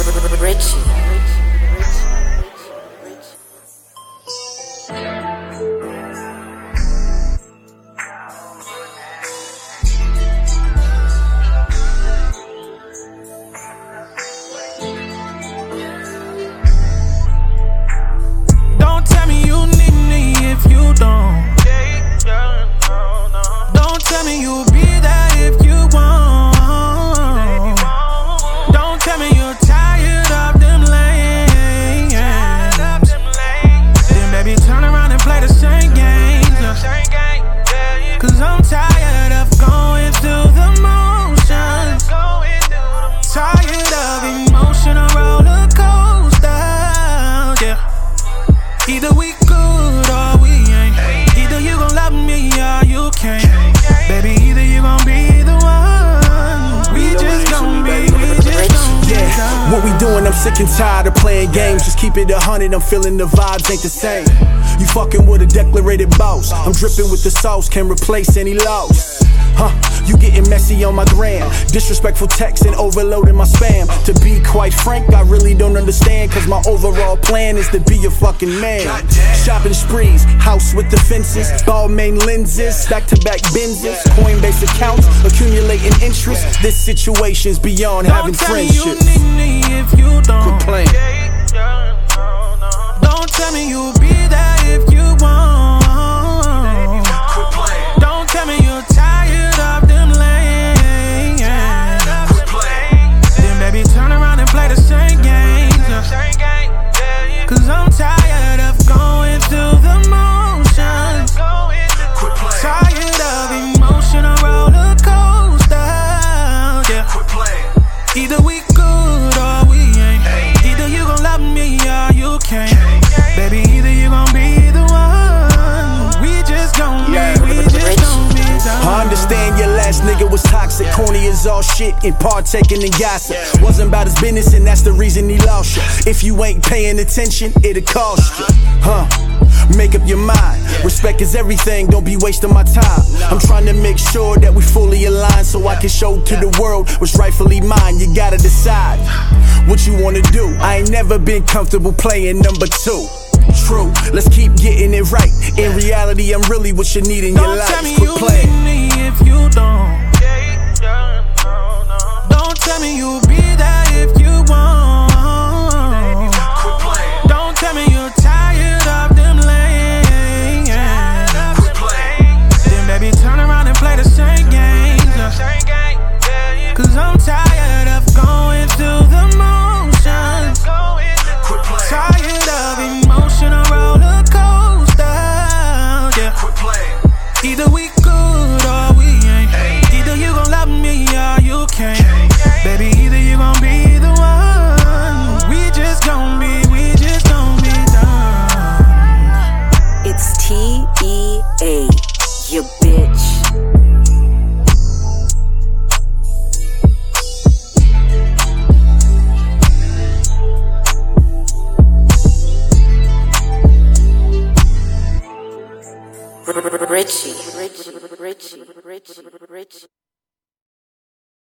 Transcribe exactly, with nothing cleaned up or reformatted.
Richie. Don't tell me you need me if you don't. Don't tell me you'll be there if you won't. Don't tell me you're tired of them lanes. Then baby turn around and play the same games. Cause I'm tired of going through the motions. Tired of emotional roller coasters. Yeah. Either we good or we ain't. Either you gon' love me or you can't. Baby, either you gon' be the one. We just gon' be, we just gon' be. Yeah, what we doing, I'm sick and tired of playing games. Just keep it a hundred, I'm feeling the vibes ain't the same. You fucking with a declarated boss. I'm dripping with the sauce, can replace any loss. Huh, you getting messy on my gram. Disrespectful texts and overloading my spam. To be quite frank, I really don't understand. Cause my overall plan is to be a fucking man. Shopping sprees, house with the fences, ball main lenses, back to back Benzes, Coinbase accounts, accumulating interest. This situation's beyond having friendships. Don't tell me you need me if you don't. Quit playing. Don't tell me you'll be there if you won't. Quit playing. Don't tell me you're tired of them lanes. Quit playing. Then baby turn around and play the same games. Cause I'm tired of going through the motions. Quit playing. Tired of emotional roller coasters. Yeah. Quit playing. Either we good or we ain't. Either you gon' love me or you can't. Baby, either you gon' be the one. We just gon' be, we just gon' be done. I understand your last nigga was toxic, corny as all shit, and partaking in gossip. Wasn't about his business, and that's the reason he lost you. If you ain't paying attention, it'll cost you. Huh? Make up your mind. Respect is everything, don't be wasting my time. I'm trying to make sure that we fully align, so I can show to the world what's rightfully mine. You gotta decide what you wanna do. I ain't never been comfortable playing number two. True, let's keep getting it right. In reality, I'm really what you need in your life. Don't tell me Quit you playing. need me if you don't. Don't tell me you'll be there if you won't. Quit playing. Don't tell me you're tired of them lanes. Quit playing. Then baby turn around and play the same games. Cause I'm tired of going through the motions. Quit playing. Tired of emotional roller coasters. Yeah. Quit playing. Either we good or we ain't. Either you gon' love me or you can't. Baby, either you gon' be the one. We just gon' be, we just gon' be done. It's T E A, you bitch. Richie. Richie. Richie. Richie. Richie.